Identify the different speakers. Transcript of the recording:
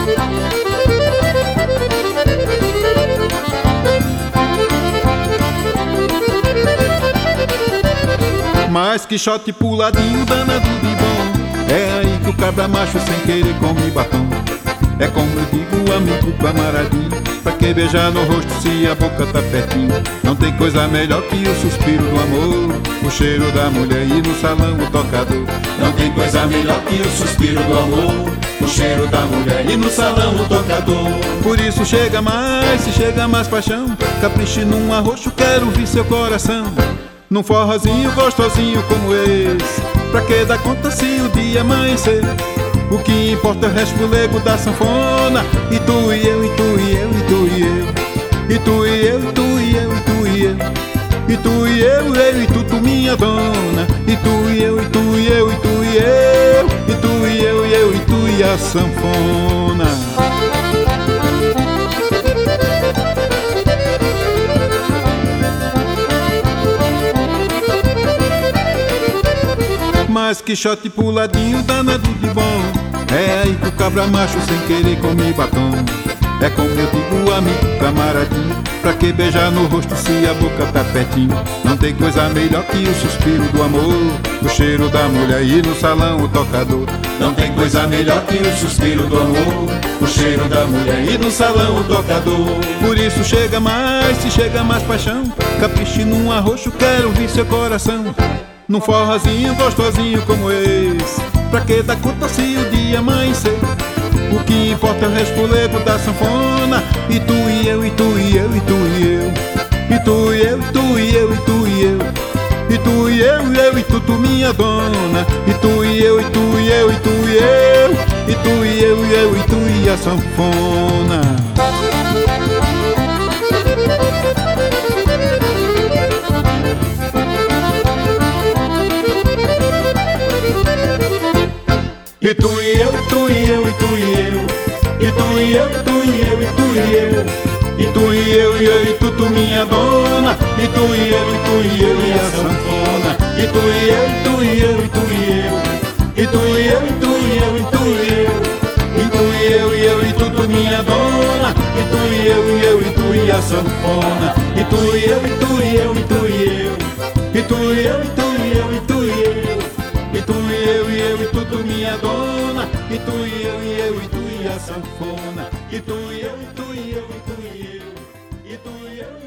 Speaker 1: Mas que shot puladinho danado de bom, é aí que o cabra macho sem querer come batom. É como eu digo, amigo, camaradinho, pra que beijar no rosto se a boca tá pertinho? Não tem coisa melhor que o suspiro do amor, o cheiro da mulher e no salão o tocador.
Speaker 2: Não tem coisa melhor que o suspiro do amor, o cheiro da mulher e no salão o tocador.
Speaker 1: Por isso chega mais, se chega mais paixão, capriche num arroxo, quero ouvir seu coração. Num forrozinho gostosinho como esse, pra que dar conta se o dia amanhecer? O que importa é o resfolego da sanfona, e tu e eu, e tu e eu, e tu e eu, e tu e eu, e tu e eu, e tu e eu, e tu e eu e tu minha dona, e tu e eu, e tu e eu, e tu e eu, e tu e eu, e tu e a sanfona. Mas que shot puladinho danado de bom, é aí que o cabra macho sem querer come batom. É como eu digo, amigo, camaradinho, pra que beijar no rosto se a boca tá pertinho? Não tem coisa melhor que o suspiro do amor, o cheiro da mulher e no salão o tocador.
Speaker 2: Não tem coisa melhor que o suspiro do amor, o cheiro da mulher e no salão o tocador.
Speaker 1: Por isso chega mais, se chega mais paixão, capriche num arroxo, quero ouvir seu coração. Num forrozinho gostosinho como esse, pra que dar conta se o dia amanhecer? O que importa é o resfolego da sanfona, e tu e eu, e tu e eu, e tu e eu, e tu e eu, e tu e eu, e tu e eu, e tu e eu, e tu minha dona, e tu e eu, e tu e eu, e tu e eu, e tu e eu, e tu e a sanfona.
Speaker 2: E tu e eu, e tu e eu, e tu e eu, e tu e eu, e tu e eu, e tu e eu,
Speaker 1: e tu e eu, e tu minha dona,
Speaker 2: e tu e eu, e tu e eu, e a sanfona. E tu e eu, e tu e eu, e tu e eu, e tu e eu, e tu e eu, e tu e eu,
Speaker 1: e tu e eu, e tu minha dona,
Speaker 2: e tu e eu, e tu e a sanfona. E tu e eu, e tu e eu, e tu e eu,
Speaker 1: e tu e eu,
Speaker 2: e tu e eu, e tu e eu,
Speaker 1: e tu e tu minha dona, e tu e eu, e tu e a sanfona,
Speaker 2: e tu e eu, e tu e eu, e tu e eu, e tu e eu.